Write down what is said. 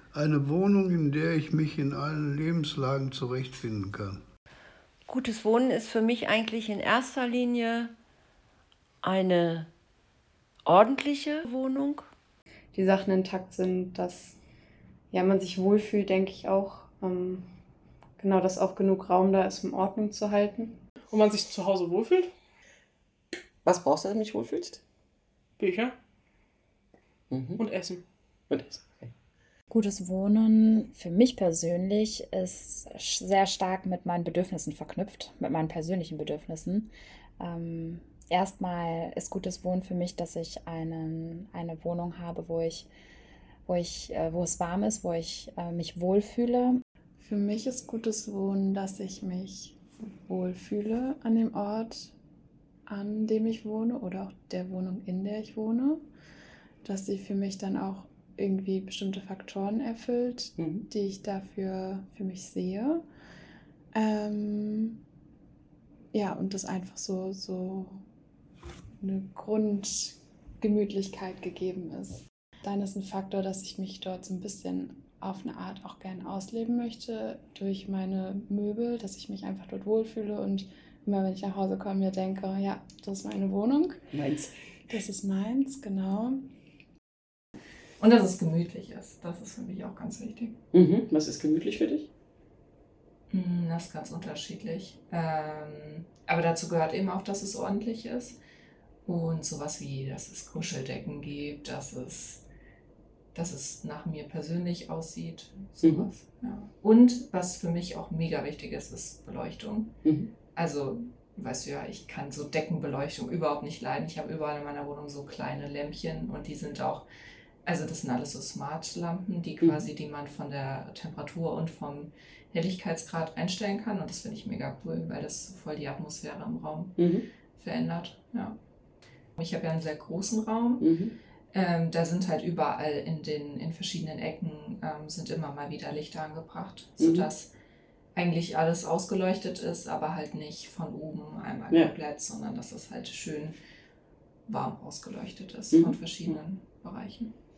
Eine Wohnung, in der ich mich in allen Lebenslagen zurechtfinden kann. Gutes Wohnen ist für mich eigentlich in erster Linie eine ordentliche Wohnung. Die Sachen intakt sind, dass ja, man sich wohlfühlt, denke ich auch. Genau, dass auch genug Raum da ist, um Ordnung zu halten. Und man sich zu Hause wohlfühlt. Was brauchst du, damit du dich wohlfühlst? Bücher. Und Essen. Und Essen. Okay. Gutes Wohnen für mich persönlich ist sehr stark mit meinen Bedürfnissen verknüpft, mit meinen persönlichen Bedürfnissen. Erstmal ist gutes Wohnen für mich, dass ich eine Wohnung habe, wo es warm ist, wo ich mich wohlfühle. Für mich ist gutes Wohnen, dass ich mich wohlfühle an dem Ort, an dem ich wohne oder auch der Wohnung, in der ich wohne. Dass sie für mich dann auch irgendwie bestimmte Faktoren erfüllt, die ich dafür für mich sehe. Ja, und das einfach so eine Grundgemütlichkeit gegeben ist. Dann ist ein Faktor, dass ich mich dort so ein bisschen auf eine Art auch gerne ausleben möchte durch meine Möbel, dass ich mich einfach dort wohlfühle und immer wenn ich nach Hause komme, mir denke, ja, das ist meine Wohnung. Meins. Das ist meins, genau. Und dass es gemütlich ist. Das ist für mich auch ganz wichtig. Was ist gemütlich für dich? Das ist ganz unterschiedlich. Aber dazu gehört eben auch, dass es ordentlich ist. Und sowas wie, dass es Kuscheldecken gibt, dass es nach mir persönlich aussieht. Sowas. Ja. Und was für mich auch mega wichtig ist, ist Beleuchtung. Also, weißt du ja, ich kann so Deckenbeleuchtung überhaupt nicht leiden. Ich habe überall in meiner Wohnung so kleine Lämpchen und die sind auch, also das sind alles so Smart-Lampen, die man von der Temperatur und vom Helligkeitsgrad einstellen kann. Und das finde ich mega cool, weil das voll die Atmosphäre im Raum verändert. Ja. Ich habe ja einen sehr großen Raum. Da sind halt überall in verschiedenen Ecken sind immer mal wieder Lichter angebracht, sodass eigentlich alles ausgeleuchtet ist, aber halt nicht von oben einmal komplett, sondern dass das halt schön warm ausgeleuchtet ist von verschiedenen Bereichen.